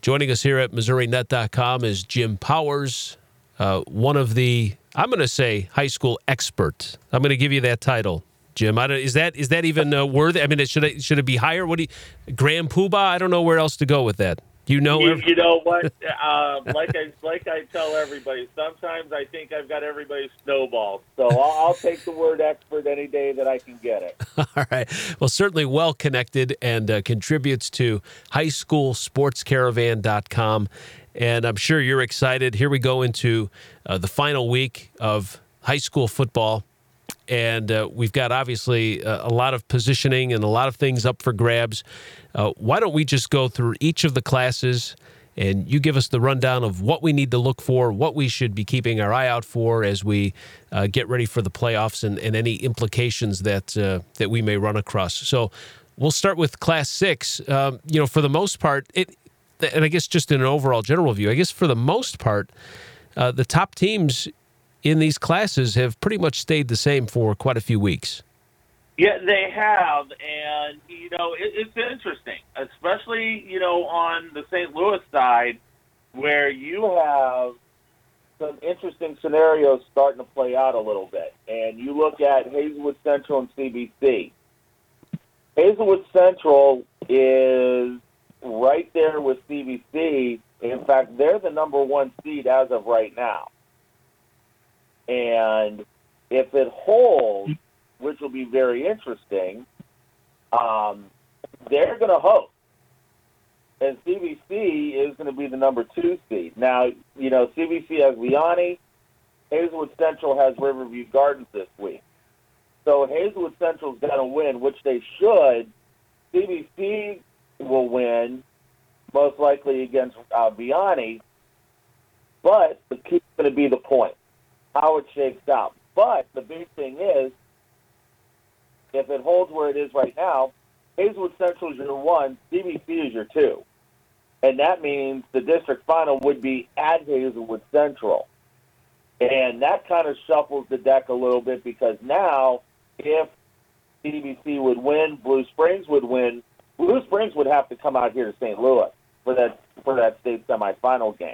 Joining us here at MissouriNet.com is Jim Powers, one of the, I'm going to say, high school expert. I'm going to give you that title, Jim. Is that even worthy? I mean, should it be higher? Grand Poobah? I don't know where else to go with that. You know what? Like I tell everybody, sometimes I think I've got everybody snowballed. So I'll take the word expert any day that I can get it. All right. Well, certainly well connected and contributes to highschoolsportscaravan.com. And I'm sure you're excited. Here we go into the final week of high school football. And we've got, obviously, a lot of positioning and a lot of things up for grabs. Why don't we just go through each of the classes, and you give us the rundown of what we need to look for, what we should be keeping our eye out for as we get ready for the playoffs and any implications that we may run across. So we'll start with Class 6. For the most part, and I guess just in an overall general view, I guess for the most part, the top teams in these classes have pretty much stayed the same for quite a few weeks. Yeah, they have, and, it's interesting, especially, on the St. Louis side, where you have some interesting scenarios starting to play out a little bit. And you look at Hazelwood Central and CBC. Hazelwood Central is right there with CBC. In fact, they're the number one seed as of right now. And if it holds, which will be very interesting, they're going to host. And CBC is going to be the number 2 seed. Now, CBC has Leone. Hazelwood Central has Riverview Gardens this week. So Hazelwood Central's got to win, which they should. CBC will win, most likely against Vianney. But the key is going to be the point, how it shakes out. But the big thing is, if it holds where it is right now, Hazelwood Central is your 1, CBC is your 2. And that means the district final would be at Hazelwood Central. And that kind of shuffles the deck a little bit, because now if CBC would win, Blue Springs would win, Blue Springs would have to come out here to St. Louis for that state semifinal game.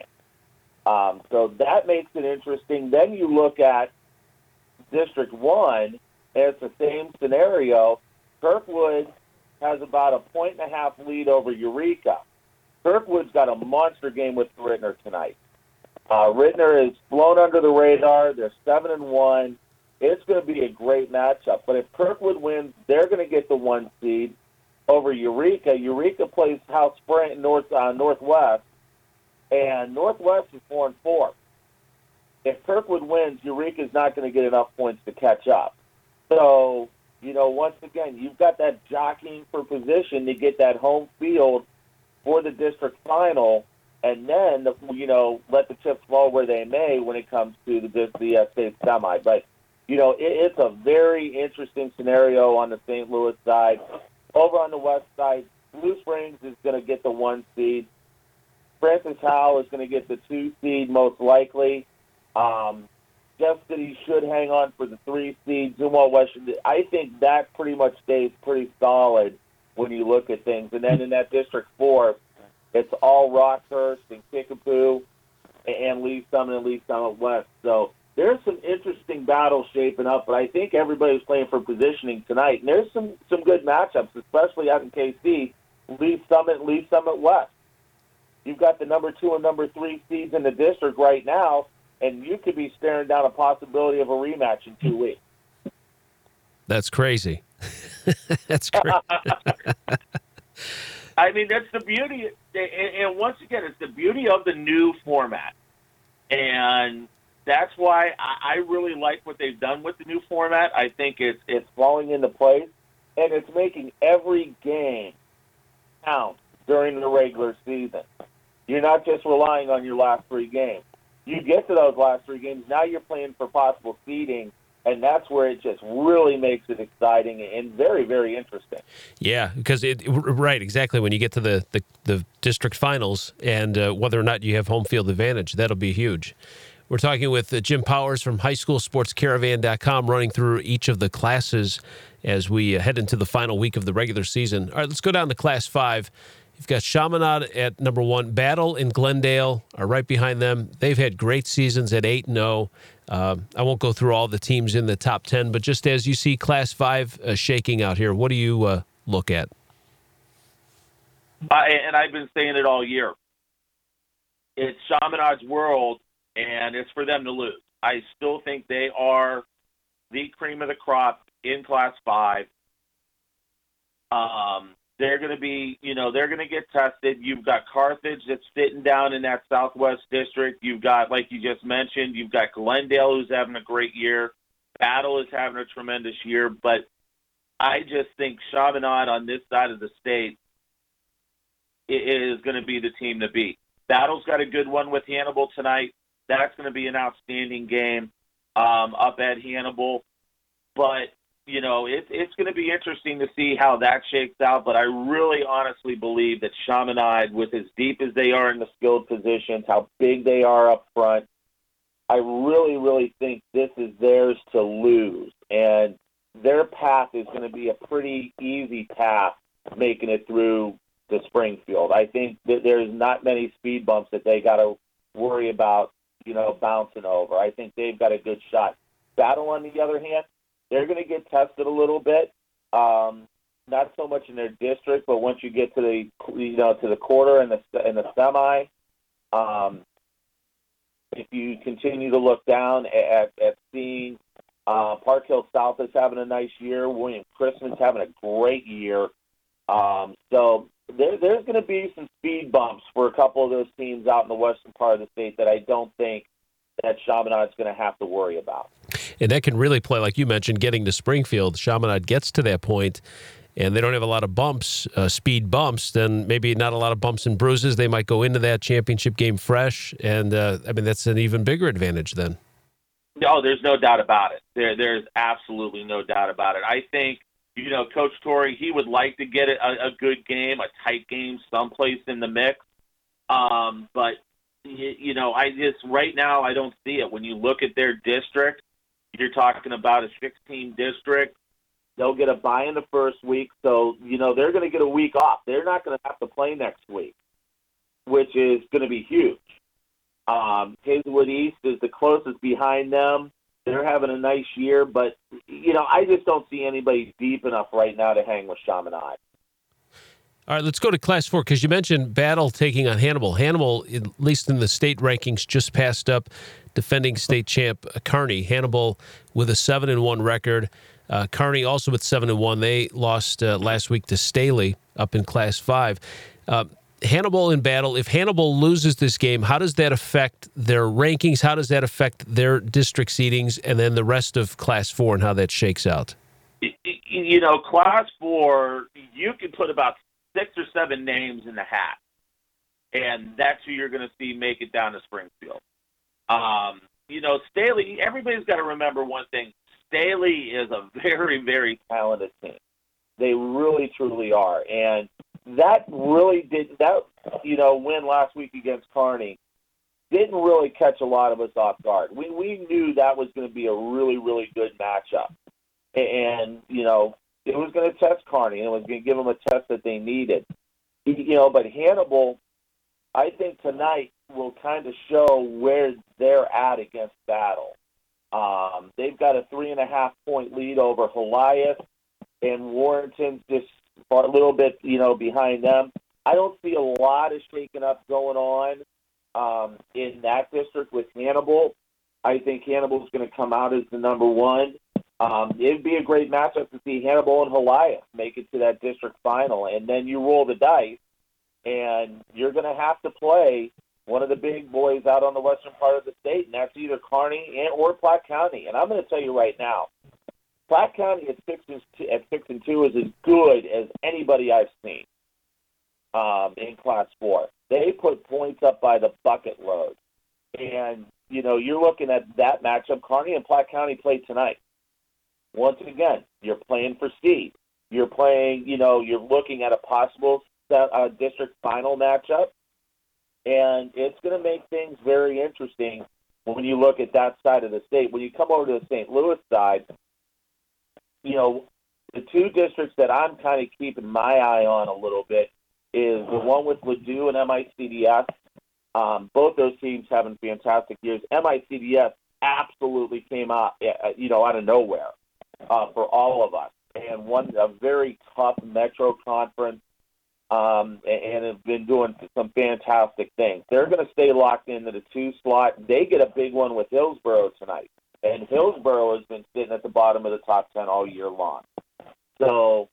So that makes it interesting. Then you look at District 1, and it's the same scenario. Kirkwood has about a 1.5 lead over Eureka. Kirkwood's got a monster game with Rittner tonight. Rittner is blown under the radar. They're 7-1. It's going to be a great matchup. But if Kirkwood wins, they're going to get the 1 seed over Eureka. Eureka plays House Spring Northwest, and Northwest is 4-4. If Kirkwood wins, Eureka's not going to get enough points to catch up. So, once again, you've got that jockeying for position to get that home field for the district final, and then, let the chips fall where they may when it comes to the state semi. But, it's a very interesting scenario on the St. Louis side. Over on the west side, Blue Springs is going to get the 1 seed. Francis Howell is going to get the 2 seed most likely. Jeff City should hang on for the 3 seed. Zumwalt West, I think that pretty much stays pretty solid when you look at things. And then in that District 4, it's all Rockhurst and Kickapoo and Lee Summit West. So there's some interesting battles shaping up, but I think everybody's playing for positioning tonight. And there's some good matchups, especially out in KC, Lee Summit West. You've got the number 2 and number 3 seeds in the district right now, and you could be staring down a possibility of a rematch in 2 weeks. That's crazy. That's crazy. I mean, that's the beauty. And once again, it's the beauty of the new format. And that's why I really like what they've done with the new format. I think it's falling into place, and it's making every game count during the regular season. You're not just relying on your last 3 games. You get to those last 3 games, now you're playing for possible seeding, and that's where it just really makes it exciting and very, very interesting. Yeah, because right, exactly. When you get to the district finals and whether or not you have home field advantage, that'll be huge. We're talking with Jim Powers from highschoolsportscaravan.com, running through each of the classes as we head into the final week of the regular season. All right, let's go down to Class 5. You've got Chaminade at number 1. Battle and Glendale are right behind them. They've had great seasons at 8-0. I won't go through all the teams in the top 10, but just as you see Class 5 shaking out here, what do you look at? And I've been saying it all year. It's Chaminade's world, and it's for them to lose. I still think they are the cream of the crop in Class 5. They're going to be, they're going to get tested. You've got Carthage that's sitting down in that Southwest District. You've got, like you just mentioned, you've got Glendale who's having a great year. Battle is having a tremendous year. But I just think Chaminade on this side of the state is going to be the team to beat. Battle's got a good one with Hannibal tonight. That's going to be an outstanding game up at Hannibal. But, it's going to be interesting to see how that shakes out. But I really honestly believe that Chaminade, with as deep as they are in the skilled positions, how big they are up front, I really, really think this is theirs to lose. And their path is going to be a pretty easy path making it through to Springfield. I think that there's not many speed bumps that they got to worry about, bouncing over. I think they've got a good shot. Battle, on the other hand, they're going to get tested a little bit. Not so much in their district, but once you get to the, to the quarter and the semi, if you continue to look down at seeing Park Hill South is having a nice year. William Chrisman's having a great year. So there's going to be some speed bumps for a couple of those teams out in the western part of the state that I don't think that Chaminade's going to have to worry about. And that can really play, like you mentioned, getting to Springfield. Chaminade gets to that point, and they don't have a lot of bumps, speed bumps, then maybe not a lot of bumps and bruises. They might go into that championship game fresh, and, that's an even bigger advantage then. No, there's no doubt about it. There's absolutely no doubt about it. I think, Coach Torrey, he would like to get a good game, a tight game, someplace in the mix. But, I just, right now, I don't see it. When you look at their district, you're talking about a 16 district. They'll get a bye in the first week, so, they're going to get a week off. They're not going to have to play next week, which is going to be huge. Hazelwood East is the closest behind them. They're having a nice year, but, I just don't see anybody deep enough right now to hang with Chaminade. All right, let's go to Class 4, because you mentioned Battle taking on Hannibal. Hannibal, at least in the state rankings, just passed up defending state champ Kearney. Hannibal with a 7-1 record. Kearney also with 7-1. They lost last week to Staley up in Class 5. Hannibal in Battle, if Hannibal loses this game, how does that affect their rankings? How does that affect their district seedings, and then the rest of Class 4 and how that shakes out? Class 4, you can put about 6 or 7 names in the hat, and that's who you're going to see make it down to Springfield. Staley, everybody's got to remember one thing. Staley is a very, very talented team. They really, truly are. And that really win last week against Kearney didn't really catch a lot of us off guard. We knew that was going to be a really, really good matchup. And, it was going to test Kearney, and it was going to give them a test that they needed. But Hannibal, I think tonight will kind of show where they're at against Battle. They've got a 3.5-point lead over Goliath, and Warrenton's just a little bit, behind them. I don't see a lot of shaking up going on in that district with Hannibal. I think Hannibal's going to come out as the number 1. It'd be a great matchup to see Hannibal and Goliath make it to that district final, and then you roll the dice, and you're going to have to play one of the big boys out on the western part of the state, and that's either Kearney or Platte County. And I'm going to tell you right now, Platte County at 6-2 is as good as anybody I've seen in Class 4. They put points up by the bucket load, and you're looking at that matchup. Kearney and Platte County played tonight. Once again, you're playing for seed. You're playing, you're looking at a possible district final matchup, and it's going to make things very interesting when you look at that side of the state. When you come over to the St. Louis side, the two districts that I'm kind of keeping my eye on a little bit is the one with Ladue and MICDS. Both those teams having fantastic years. MICDS absolutely came out, out of nowhere for all of us, and won a very tough Metro Conference, and have been doing some fantastic things. They're going to stay locked into the 2 slot. They get a big one with Hillsborough tonight, and Hillsborough has been sitting at the bottom of the top 10 all year long. So,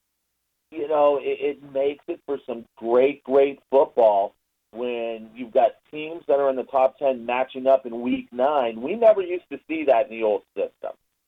it makes it for some great, great football when you've got teams that are in the top 10 matching up in week 9. We never used to see that in the old system.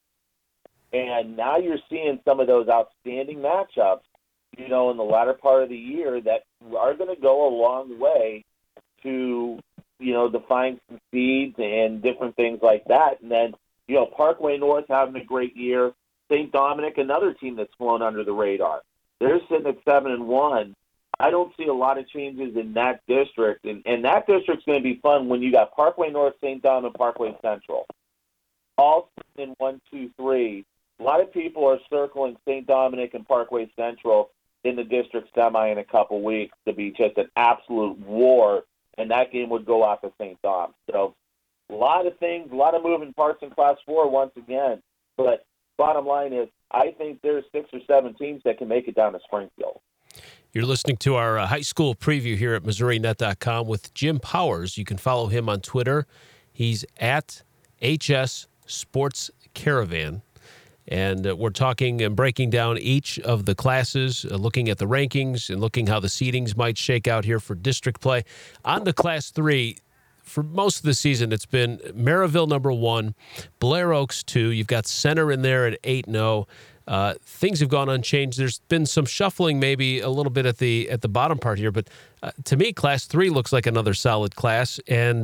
And now you're seeing some of those outstanding matchups, in the latter part of the year that are going to go a long way to, define some seeds and different things like that. And then, Parkway North having a great year. St. Dominic, another team that's flown under the radar. They're sitting at 7-1. I don't see a lot of changes in that district, and that district's going to be fun when you got Parkway North, St. Dominic, and Parkway Central. All in 1, 2, 3. A lot of people are circling St. Dominic and Parkway Central in the district semi in a couple weeks to be just an absolute war, and that game would go out to St. Dom. So a lot of things, a lot of moving parts in Class 4 once again, but bottom line is I think there's 6 or 7 teams that can make it down to Springfield. You're listening to our high school preview here at MissouriNet.com with Jim Powers. You can follow him on Twitter. He's at HS Sports Caravan. And we're talking and breaking down each of the classes, looking at the rankings and looking how the seedings might shake out here for district play. On to Class 3, for most of the season, it's been Maryville number 1, Blair Oaks 2. You've got Center in there at 8-0. Things have gone unchanged. There's been some shuffling maybe a little bit at the bottom part here, but to me, Class 3 looks like another solid class. And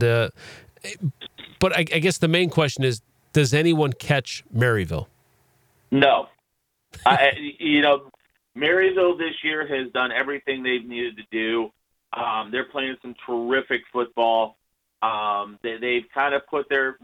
but I guess the main question is, does anyone catch Maryville? No. Maryville this year has done everything they've needed to do. They're playing some terrific football. They've kind of put their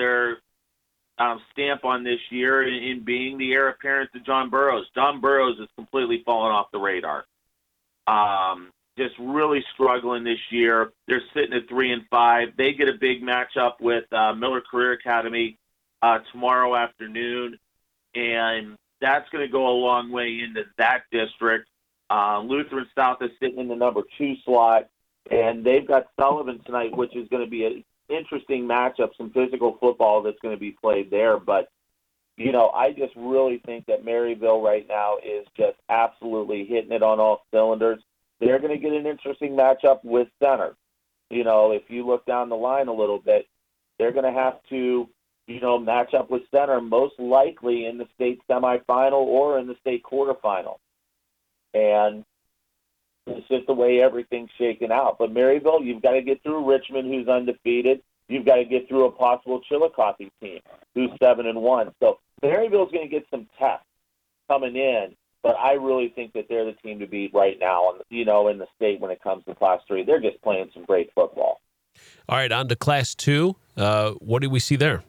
stamp on this year in being the heir apparent to John Burroughs. John Burroughs has completely fallen off the radar. Just really struggling this year. They're sitting at 3-5. They get a big matchup with Miller Career Academy tomorrow afternoon, and that's going to go a long way into that district. Lutheran South is sitting in the number 2 slot, and they've got Sullivan tonight, which is going to be an interesting matchup, some physical football that's going to be played there. But, I just really think that Maryville right now is just absolutely hitting it on all cylinders. They're going to get an interesting matchup with Center. If you look down the line a little bit, they're going to have to, match up with Center most likely in the state semifinal or in the state quarterfinal. And it's just the way everything's shaken out. But Maryville, you've got to get through Richmond, who's undefeated. You've got to get through a possible Chillicothe team, who's 7-1. So Maryville's going to get some tests coming in, but I really think that they're the team to beat right now, in the state when it comes to Class 3. They're just playing some great football. All right, on to Class 2. What do we see there?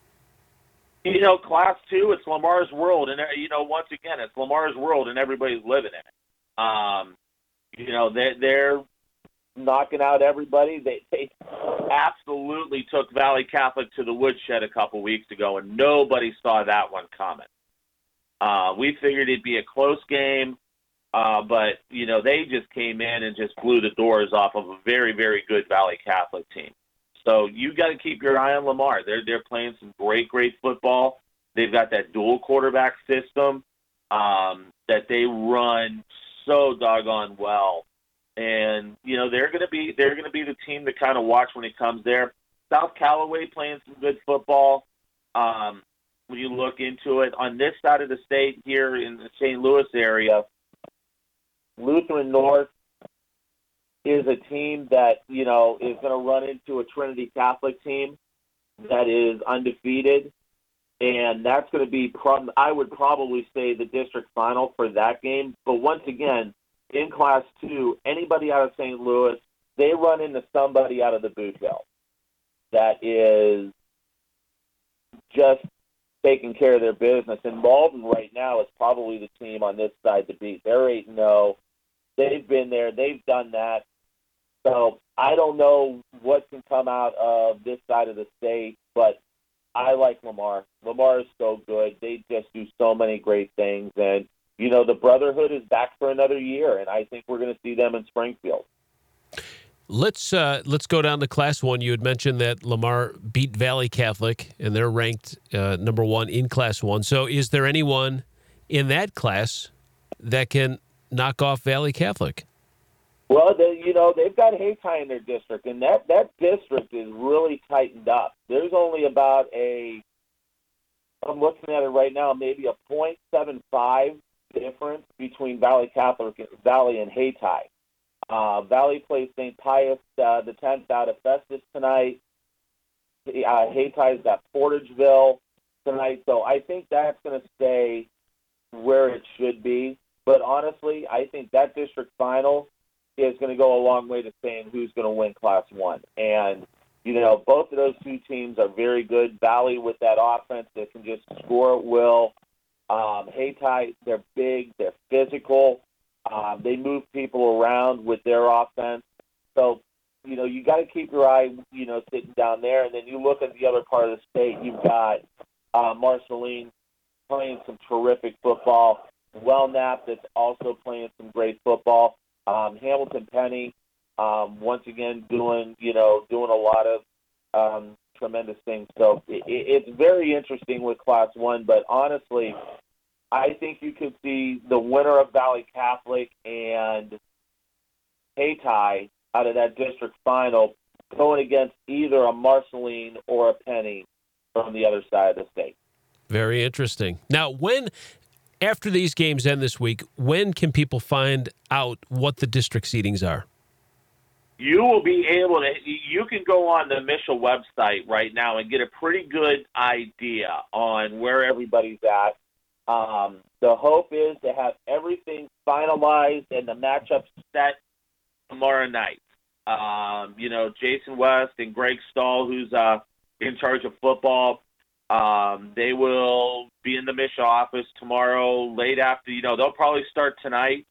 Class 2, it's Lamar's world, and once again, it's Lamar's world, and everybody's living in it. They're knocking out everybody. They absolutely took Valley Catholic to the woodshed a couple weeks ago, and nobody saw that one coming. We figured it'd be a close game, but they just came in and just blew the doors off of a very, very good Valley Catholic team. So you got to keep your eye on Lamar. They're playing some great, great football. They've got that dual quarterback system that they run so doggone well, and they're going to be the team to kind of watch when it comes there. South Callaway playing some good football. When you look into it on this side of the state here in the St. Louis area, Lutheran North is a team that, is going to run into a Trinity Catholic team that is undefeated. And that's going to be, I would probably say, the district final for that game. But once again, in Class 2, anybody out of St. Louis, they run into somebody out of the Boothville that is just taking care of their business. And Malden right now is probably the team on this side to beat. They're 8-0. They've been there. They've done that. So I don't know what can come out of this side of the state, but I like Lamar. Lamar is so good. They just do so many great things. And, the Brotherhood is back for another year, and I think we're going to see them in Springfield. Let's go down to Class 1. You had mentioned that Lamar beat Valley Catholic, and they're ranked number 1 in Class 1. So is there anyone in that class that can knock off Valley Catholic? Well, they've got Hayti in their district, and that district is really tightened up. There's only about I'm looking at it right now, maybe a .75 difference between Valley Catholic and Hayti. Valley plays St. Pius the 10th out of Festus tonight. Hayti's got Portageville tonight, so I think that's going to stay where it should be. But honestly, I think that district final is going to go a long way to saying who's going to win Class 1. And, both of those two teams are very good. Valley with that offense that can just score at will. Hayti, they're big, they're physical. They move people around with their offense. So, you got to keep your eye, sitting down there. And then you look at the other part of the state, you've got Marceline playing some terrific football. Wellnap that's also playing some great football. Hamilton Penny, once again, doing a lot of tremendous things. So it's very interesting with Class 1, but honestly, I think you could see the winner of Valley Catholic and Hayti out of that district final going against either a Marceline or a Penny from the other side of the state. Very interesting. Now, after these games end this week, when can people find out what the district seedings are? You will be able to, you can go on the Mitchell website right now and get a pretty good idea on where everybody's at. The hope is to have everything finalized and the matchup set tomorrow night. Jason West and Greg Stahl, who's in charge of football, they will be in the Mitchell office tomorrow late after, they'll probably start tonight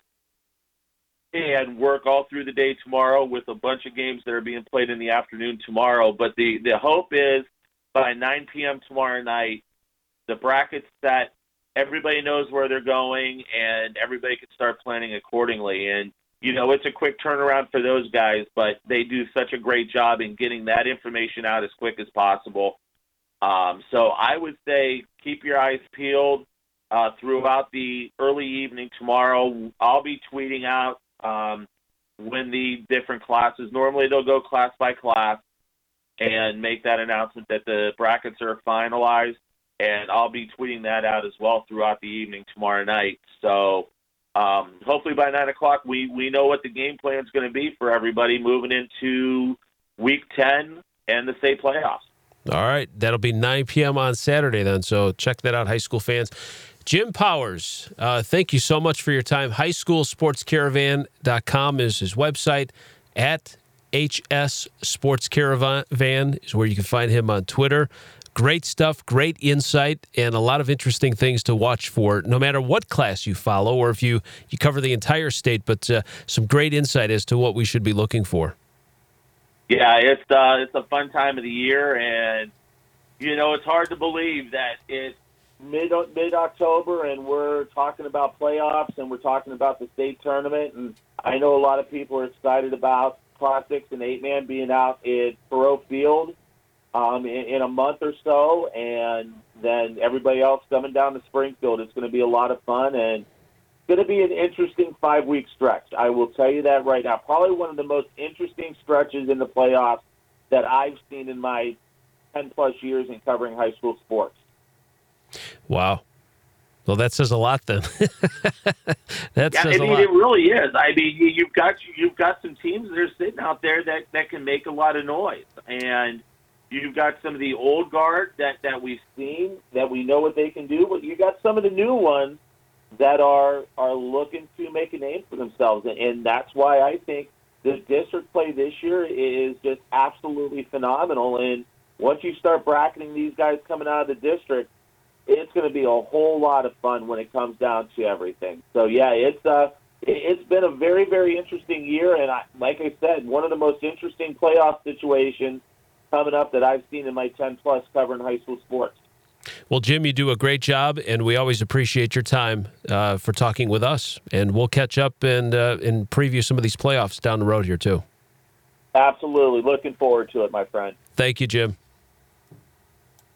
and work all through the day tomorrow with a bunch of games that are being played in the afternoon tomorrow. But the hope is by 9 p.m. tomorrow night, the bracket's set, everybody knows where they're going, and everybody can start planning accordingly. And, it's a quick turnaround for those guys, but they do such a great job in getting that information out as quick as possible. So I would say keep your eyes peeled throughout the early evening tomorrow. I'll be tweeting out when the different classes, normally they'll go class by class and make that announcement that the brackets are finalized, and I'll be tweeting that out as well throughout the evening tomorrow night. So hopefully by 9 o'clock we know what the game plan is going to be for everybody moving into Week 10 and the state playoffs. All right, that'll be 9 p.m. on Saturday then, so check that out, high school fans. Jim Powers, thank you so much for your time. highschoolsportscaravan.com is his website. At HS Sports Caravan is where you can find him on Twitter. Great stuff, great insight, and a lot of interesting things to watch for, no matter what class you follow or if you cover the entire state, but some great insight as to what we should be looking for. Yeah, it's a fun time of the year, and, it's hard to believe that it's mid-October and we're talking about playoffs and we're talking about the state tournament, and I know a lot of people are excited about Class 6 and 8-man being out at Thoreau Field in a month or so, and then everybody else coming down to Springfield. It's going to be a lot of fun, and it's going to be an interesting 5-week stretch. I will tell you that right now. Probably one of the most interesting stretches in the playoffs that I've seen in my 10-plus years in covering high school sports. Wow. Well, that says a lot then. That says a lot. It really is. I mean, you've got some teams that are sitting out there that can make a lot of noise, and you've got some of the old guard that we've seen that we know what they can do, but you got some of the new ones that are looking to make a name for themselves, and that's why I think the district play this year is just absolutely phenomenal. And once you start bracketing these guys coming out of the district, it's going to be a whole lot of fun when it comes down to everything. So, yeah, it's It's been a very, very interesting year, and like I said, one of the most interesting playoff situations coming up that I've seen in my 10-plus covering high school sports. Well, Jim, you do a great job, and we always appreciate your time for talking with us. And we'll catch up and preview some of these playoffs down the road here, too. Absolutely. Looking forward to it, my friend. Thank you, Jim.